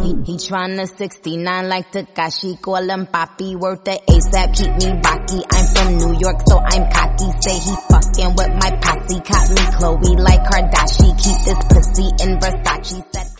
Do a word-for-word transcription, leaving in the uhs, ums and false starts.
He, he tryna sixty-nine like Takashi, call him Papi, worth the ASAP, keep me rocky. I'm from New York, so I'm cocky. Say he fucking with my posse, caught me Chloe like Kardashian. Keep this pussy in Versace. Said